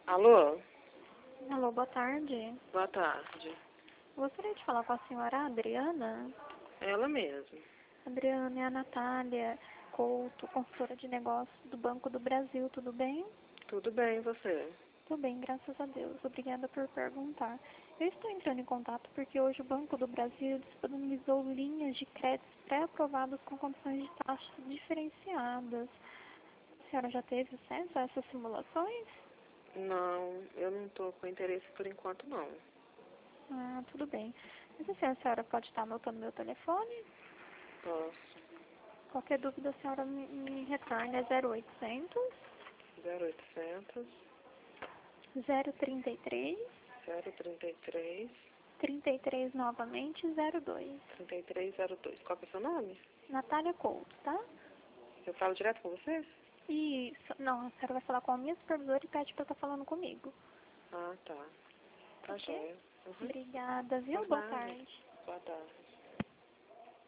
Alô? Alô, boa tarde. Boa tarde. Gostaria de falar com a senhora Adriana. Ela mesma. Adriana, é a Natália Couto, consultora de negócios do Banco do Brasil, tudo bem? Tudo bem, e você? Tudo bem, graças a Deus. Obrigada por perguntar. Eu estou entrando em contato porque hoje o Banco do Brasil disponibilizou linhas de créditos pré-aprovadas com condições de taxas diferenciadas. A senhora já teve acesso a essas simulações? Não, eu não tô com interesse por enquanto, não. Ah, tudo bem. Mas assim, a senhora pode estar anotando meu telefone? Posso. Qualquer dúvida, a senhora me retorna. É 0800 0800 033 033 33 novamente 02. 3302. Qual que é o seu nome? Natália Couto, tá? Eu falo direto com você? Isso. Não, a senhora vai falar com a minha supervisora e pede pra estar falando comigo. Ah, tá. Tá Ok? joia. Uhum. Obrigada, viu? Por Boa nada. tarde. Boa tarde.